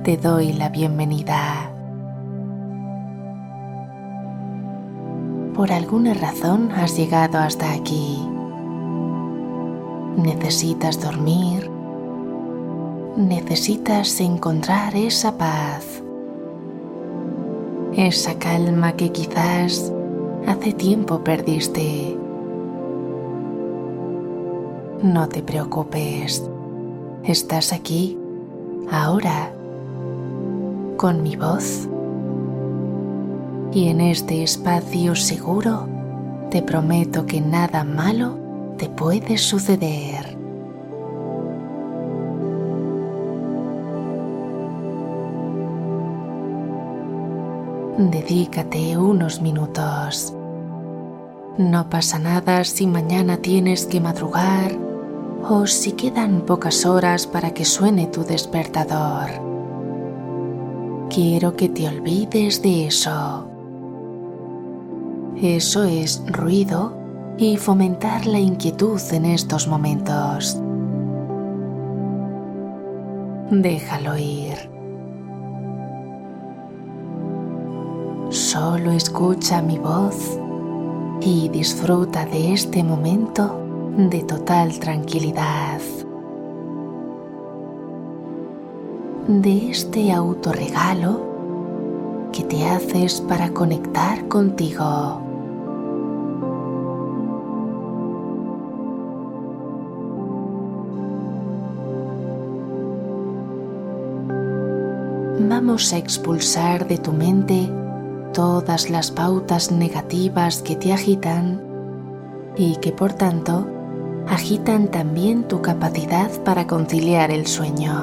te doy la bienvenida. Por alguna razón has llegado hasta aquí. Necesitas dormir. Necesitas encontrar esa paz, esa calma que quizás hace tiempo perdiste. No te preocupes, estás aquí, ahora, con mi voz. Y en este espacio seguro te prometo que nada malo te puede suceder. Dedícate unos minutos. No pasa nada si mañana tienes que madrugar o si quedan pocas horas para que suene tu despertador. Quiero que te olvides de eso. Eso es ruido y fomentar la inquietud en estos momentos. Déjalo ir. Solo escucha mi voz y disfruta de este momento de total tranquilidad, de este autorregalo que te haces para conectar contigo. Vamos a expulsar de tu mente todas las pautas negativas que te agitan y que por tanto agitan también tu capacidad para conciliar el sueño.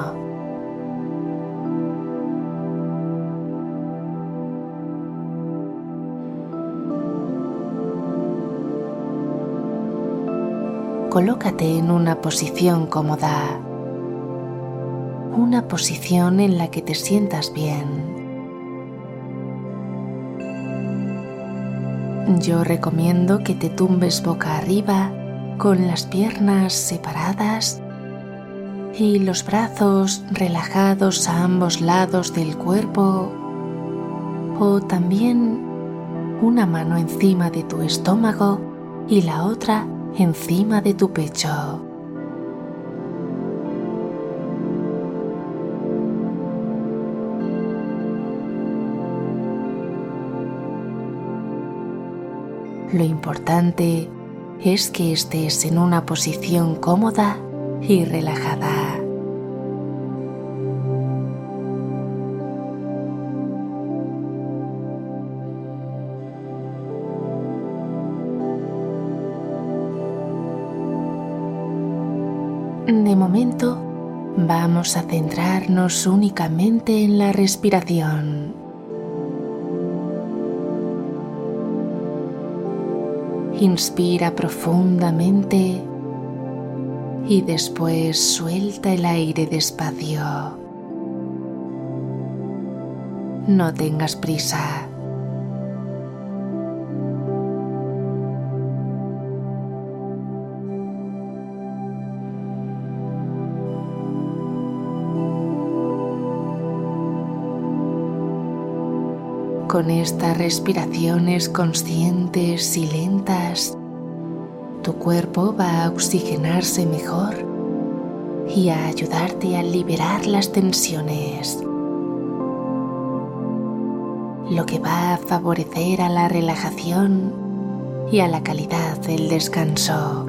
Colócate en una posición cómoda, una posición en la que te sientas bien. Yo recomiendo que te tumbes boca arriba con las piernas separadas y los brazos relajados a ambos lados del cuerpo, o también una mano encima de tu estómago y la otra encima de tu pecho. Lo importante es que estés en una posición cómoda y relajada. De momento, vamos a centrarnos únicamente en la respiración. Inspira profundamente y después suelta el aire despacio. No tengas prisa. Con estas respiraciones conscientes y lentas, tu cuerpo va a oxigenarse mejor y a ayudarte a liberar las tensiones, lo que va a favorecer a la relajación y a la calidad del descanso.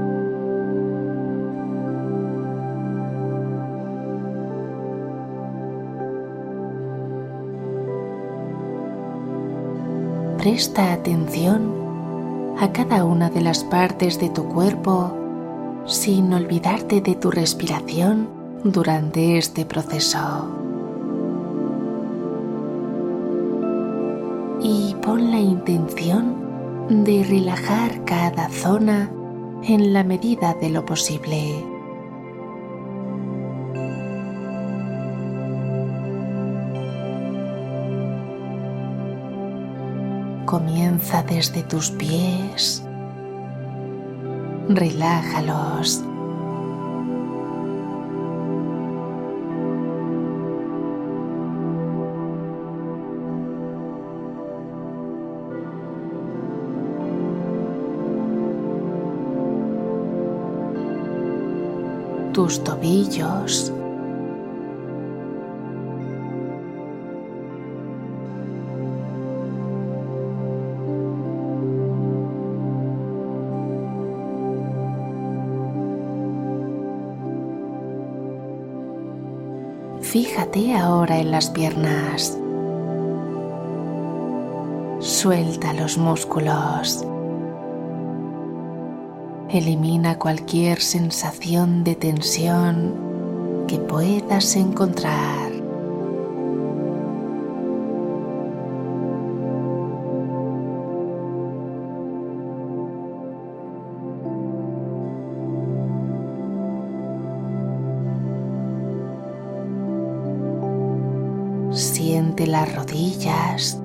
Presta atención a cada una de las partes de tu cuerpo sin olvidarte de tu respiración durante este proceso. Y pon la intención de relajar cada zona en la medida de lo posible. Comienza desde tus pies, relájalos. tus tobillos, fíjate ahora en las piernas. Suelta los músculos. Elimina cualquier sensación de tensión que puedas encontrar. Siente las rodillas.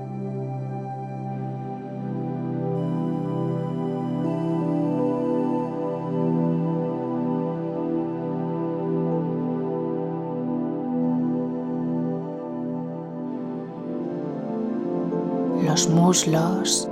Los muslos.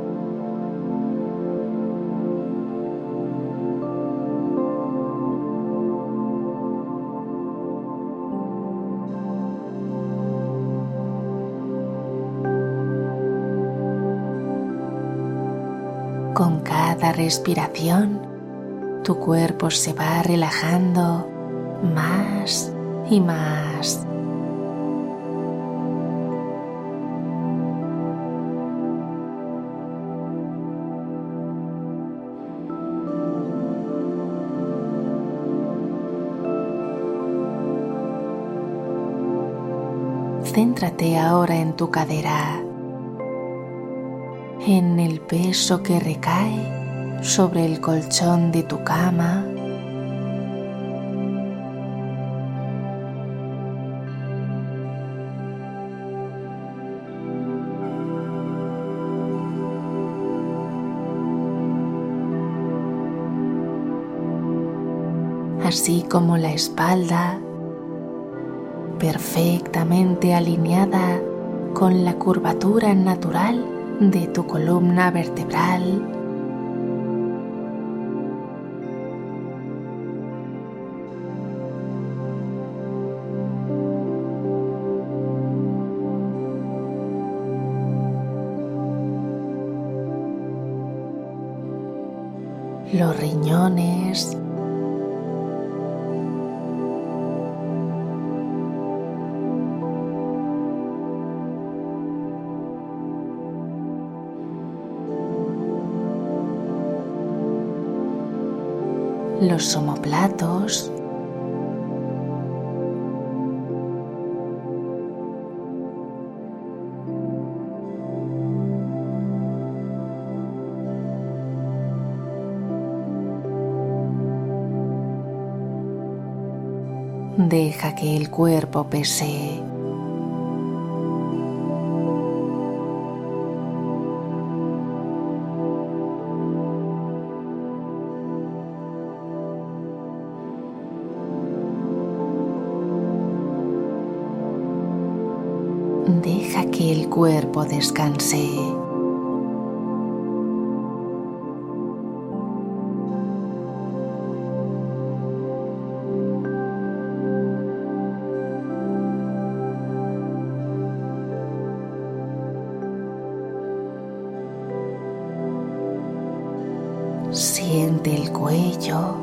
Con cada respiración, tu cuerpo se va relajando más y más. Céntrate ahora en tu cadera, en el peso que recae sobre el colchón de tu cama. Así como la espalda, perfectamente alineada con la curvatura natural de tu columna vertebral. Los riñones, los omóplatos, deja que el cuerpo pese. Deja que el cuerpo descanse. Siente el cuello.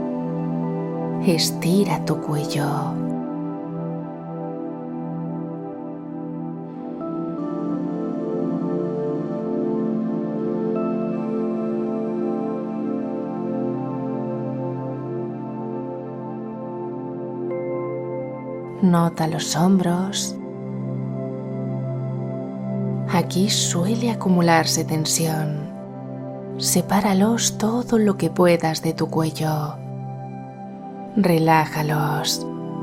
Estira tu cuello. Nota los hombros. Aquí suele acumularse tensión. Sepáralos todo lo que puedas de tu cuello. Relájalos.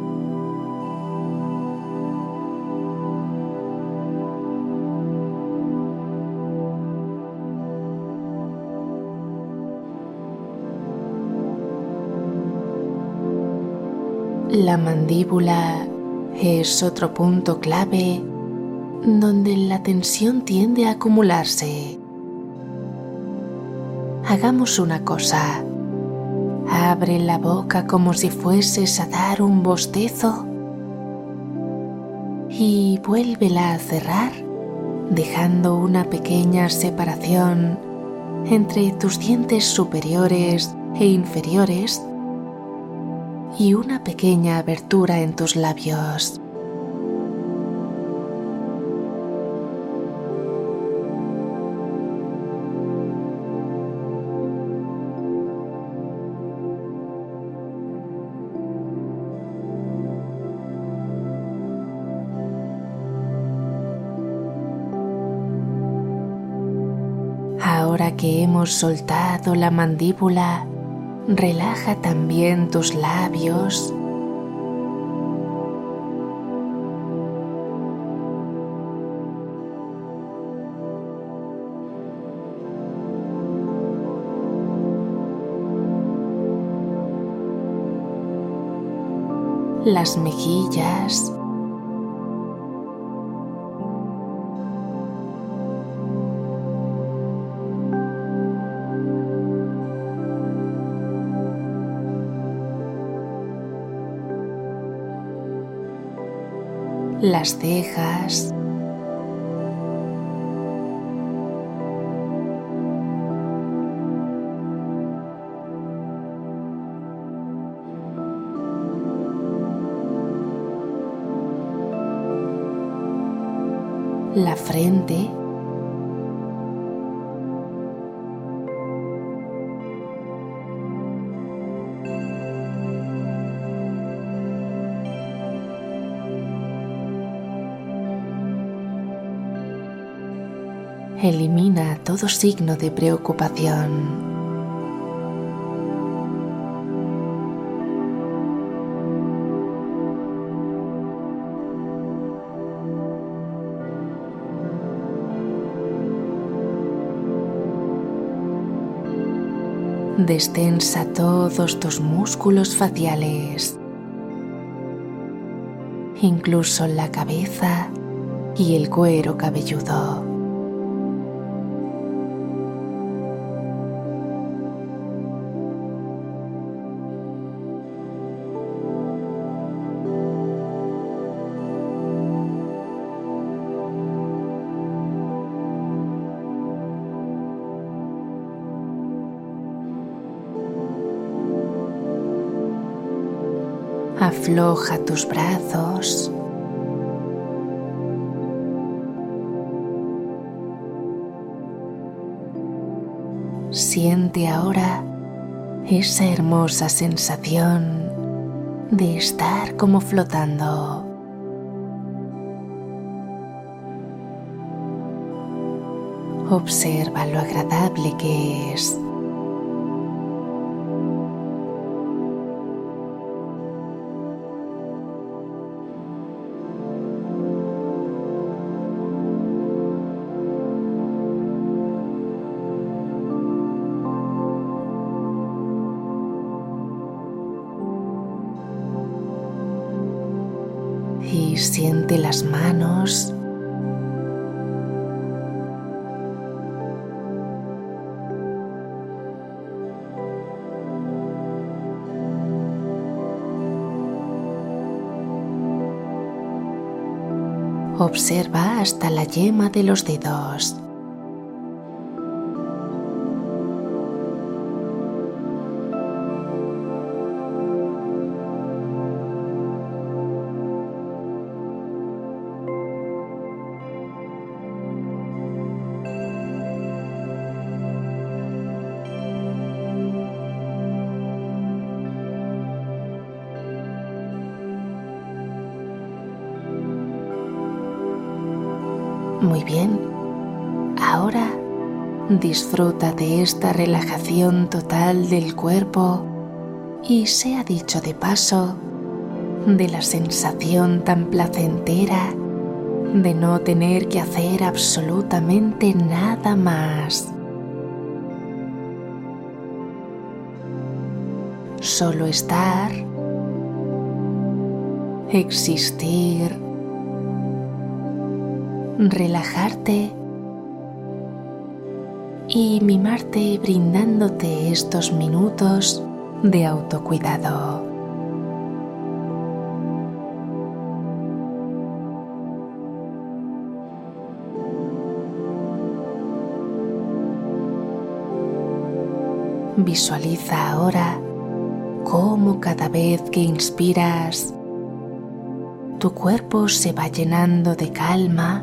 La mandíbula es otro punto clave donde la tensión tiende a acumularse. Hagamos una cosa. Abre la boca como si fueses a dar un bostezo y vuélvela a cerrar, dejando una pequeña separación entre tus dientes superiores e inferiores y una pequeña abertura en tus labios. Ahora que hemos soltado la mandíbula, relaja también tus labios. Las mejillas. Las cejas. La frente. Elimina todo signo de preocupación. Destensa todos tus músculos faciales, incluso la cabeza y el cuero cabelludo. Afloja tus brazos. Siente ahora esa hermosa sensación de estar como flotando. Observa lo agradable que es. Y siente las manos. Observa hasta la yema de los dedos. Muy bien, ahora disfruta de esta relajación total del cuerpo y, sea dicho de paso, de la sensación tan placentera de no tener que hacer absolutamente nada más. Solo estar, existir, relajarte y mimarte brindándote estos minutos de autocuidado. Visualiza ahora cómo cada vez que inspiras, tu cuerpo se va llenando de calma,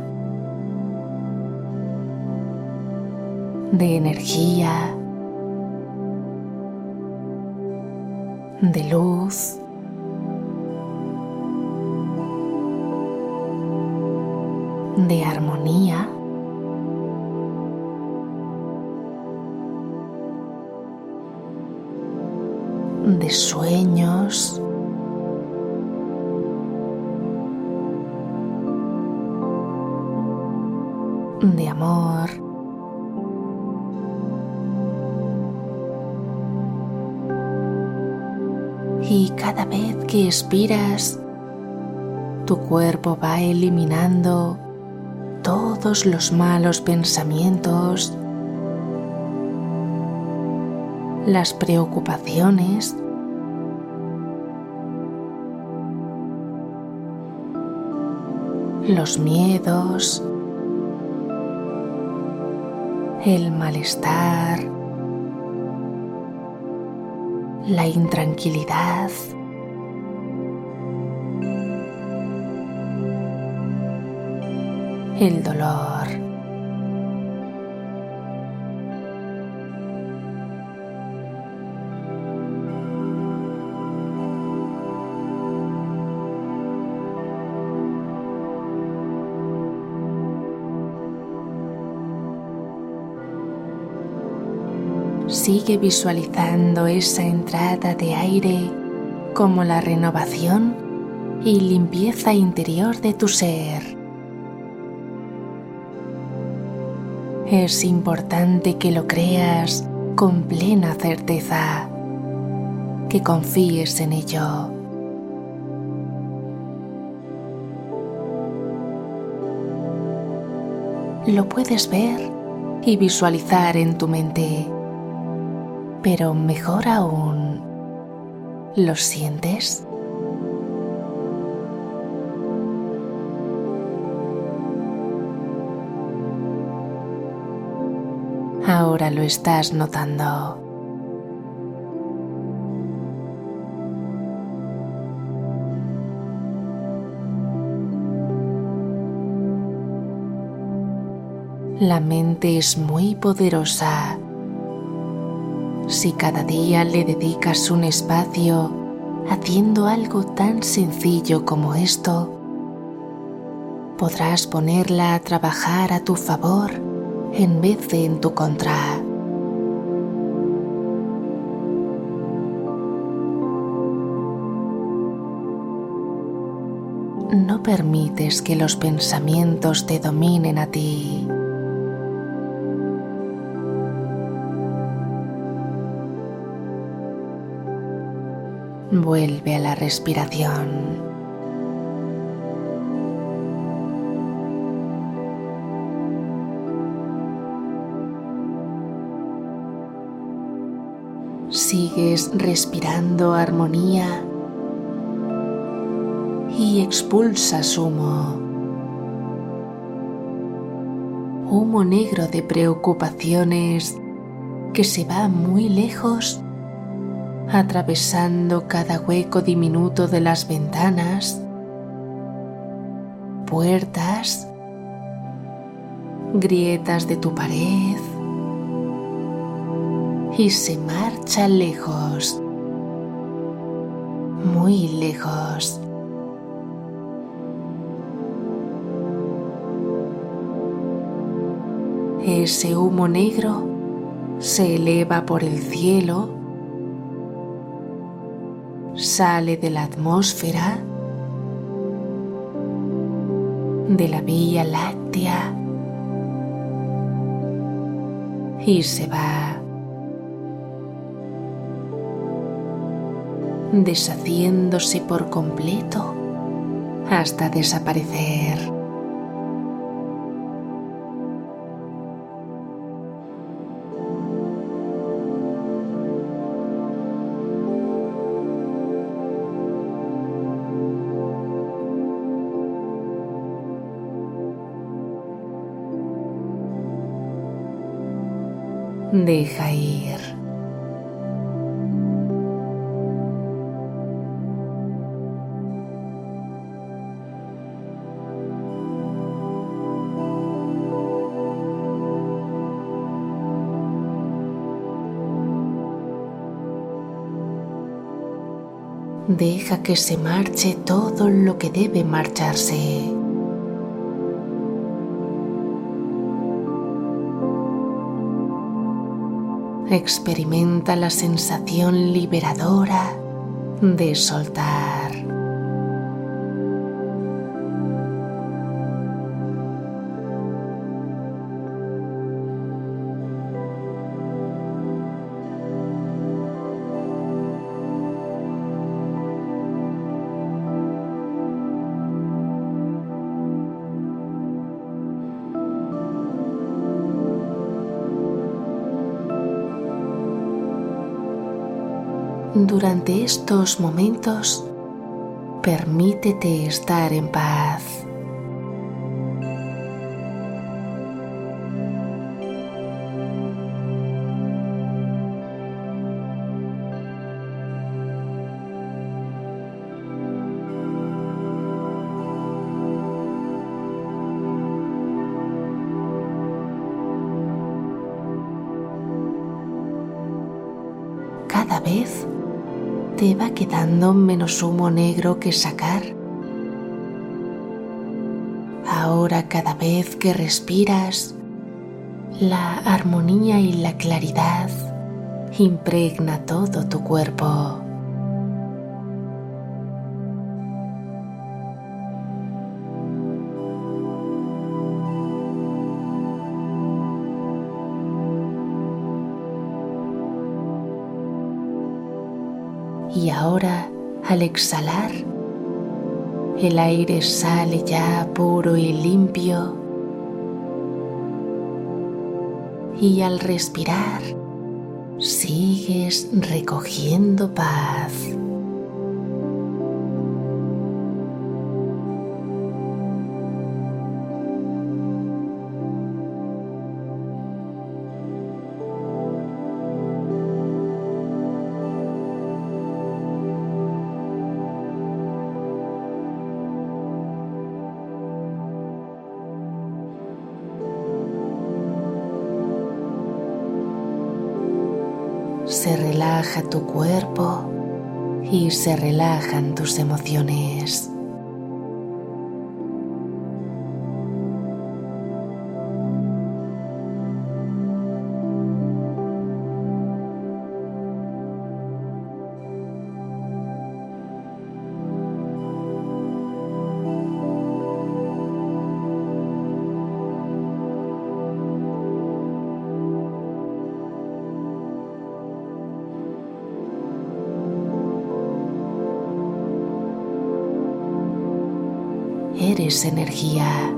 de energía, de luz, de armonía. De sueños, de amor, y cada vez que expiras, tu cuerpo va eliminando todos los malos pensamientos, las preocupaciones, los miedos, el malestar, la intranquilidad, el dolor. Sigue visualizando esa entrada de aire como la renovación y limpieza interior de tu ser. Es importante que lo creas con plena certeza, que confíes en ello. Lo puedes ver y visualizar en tu mente. Pero mejor aún, ¿lo sientes? Ahora lo estás notando. La mente es muy poderosa. Si cada día le dedicas un espacio haciendo algo tan sencillo como esto, podrás ponerla a trabajar a tu favor en vez de en tu contra. No permites que los pensamientos te dominen a ti. Vuelve a la respiración. Sigues respirando armonía y expulsas humo. Humo negro de preocupaciones que se va muy lejos, atravesando cada hueco diminuto de las ventanas, puertas, grietas de tu pared, y se marcha lejos, muy lejos. Ese humo negro se eleva por el cielo, sale de la atmósfera, de la Vía Láctea y se va, deshaciéndose por completo hasta desaparecer. Deja ir. Deja que se marche todo lo que debe marcharse. Experimenta la sensación liberadora de soltar. Durante estos momentos, permítete estar en paz. Cada vez te va quedando menos humo negro que sacar. Ahora, cada vez que respiras, la armonía y la claridad impregna todo tu cuerpo. Y ahora, al exhalar, el aire sale ya puro y limpio. Y al respirar, sigues recogiendo paz. Se relaja tu cuerpo y se relajan tus emociones. Eres energía.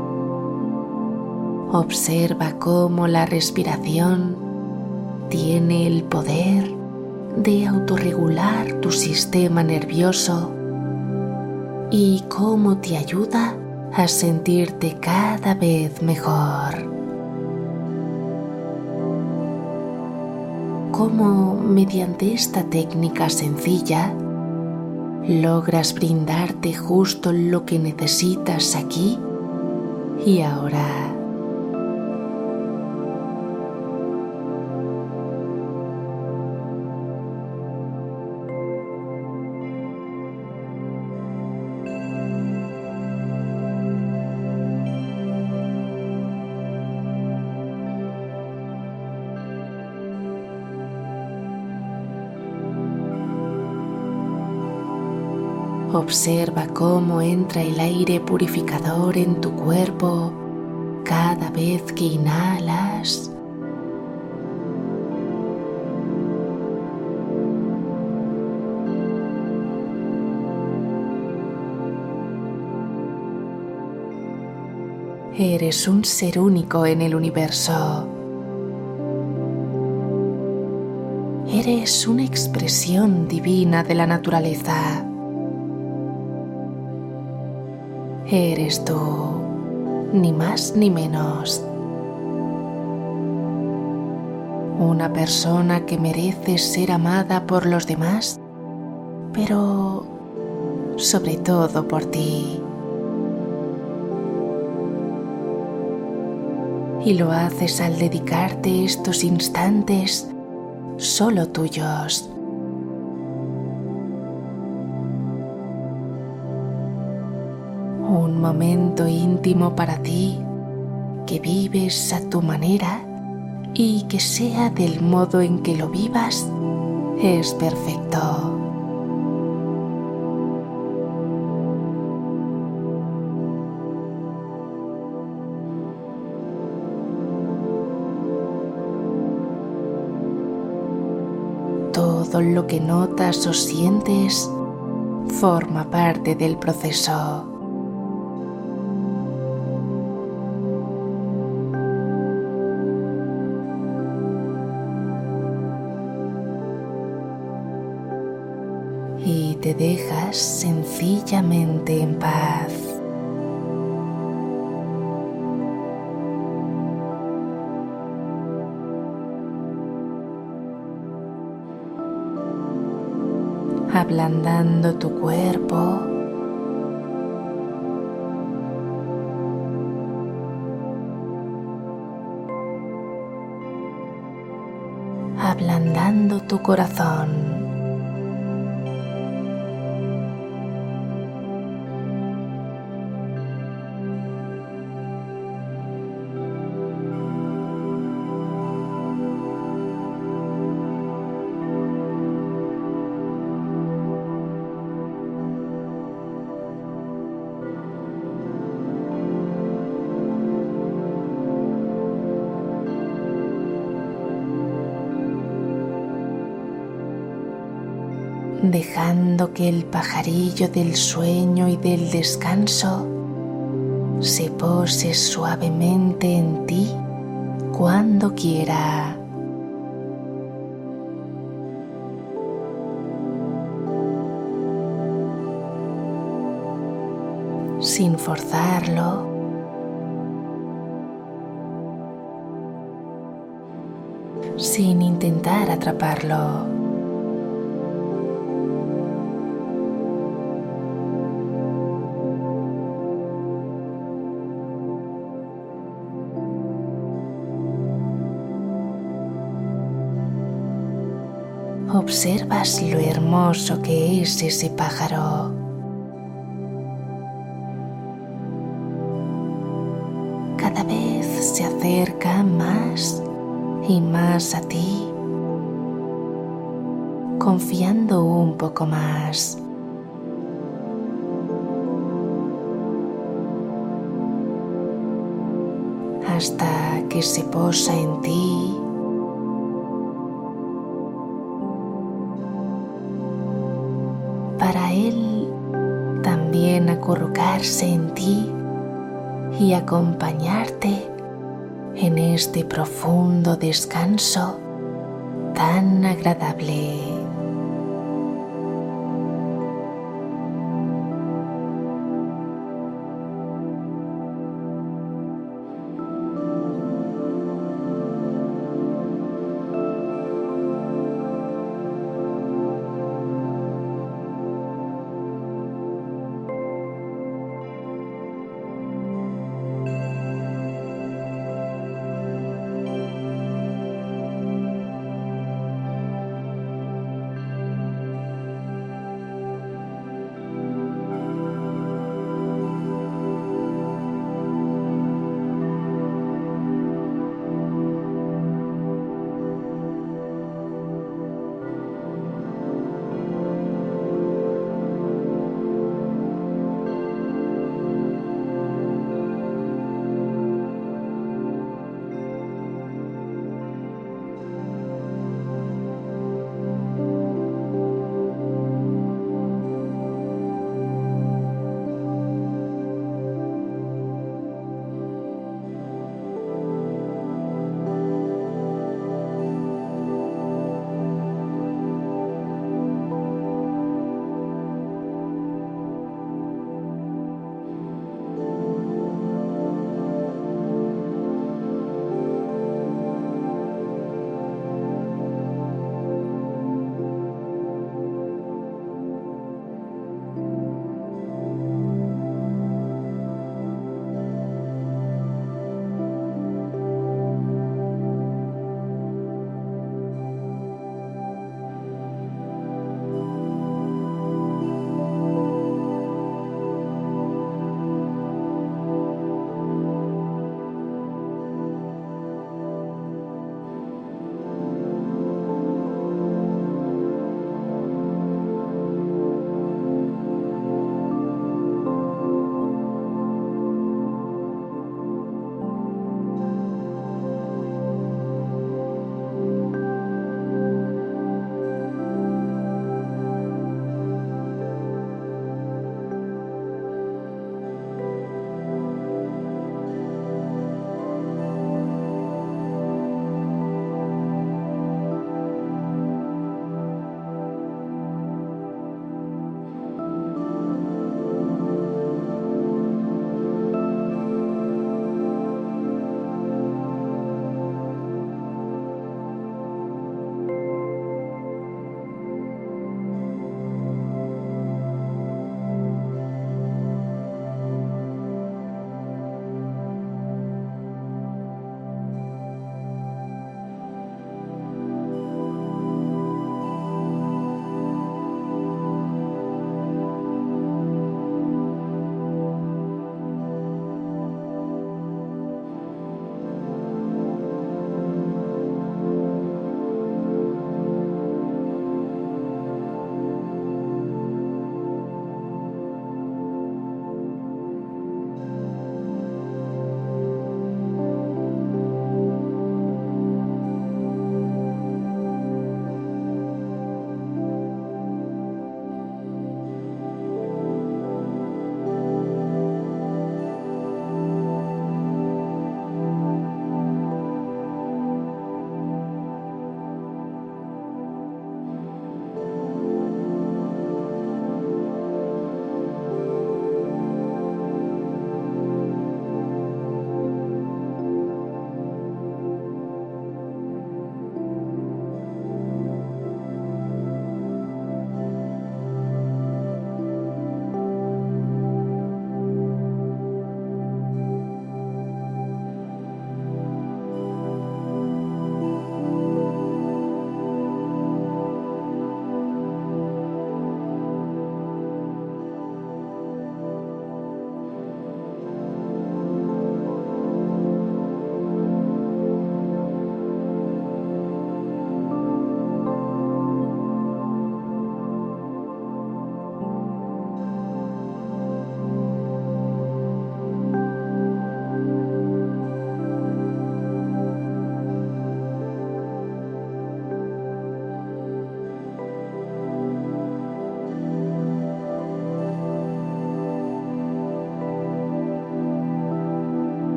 Observa cómo la respiración tiene el poder de autorregular tu sistema nervioso y cómo te ayuda a sentirte cada vez mejor. Cómo mediante esta técnica sencilla logras brindarte justo lo que necesitas aquí y ahora. Observa cómo entra el aire purificador en tu cuerpo cada vez que inhalas. Eres un ser único en el universo. Eres una expresión divina de la naturaleza. Eres tú, ni más ni menos. una persona que merece ser amada por los demás, pero sobre todo por ti. Y lo haces al dedicarte estos instantes solo tuyos. Un momento íntimo para ti que vives a tu manera y que sea del modo en que lo vivas, es perfecto. Todo lo que notas o sientes forma parte del proceso. Y te dejas sencillamente en paz. Ablandando tu cuerpo, ablandando tu corazón. Dejando que el pajarillo del sueño y del descanso se pose suavemente en ti cuando quiera. Sin forzarlo, sin intentar atraparlo. Observas lo hermoso que es ese pájaro. Cada vez se acerca más y más a ti, confiando un poco más. Hasta que se posa en ti. Para él también acurrucarse en ti y acompañarte en este profundo descanso tan agradable.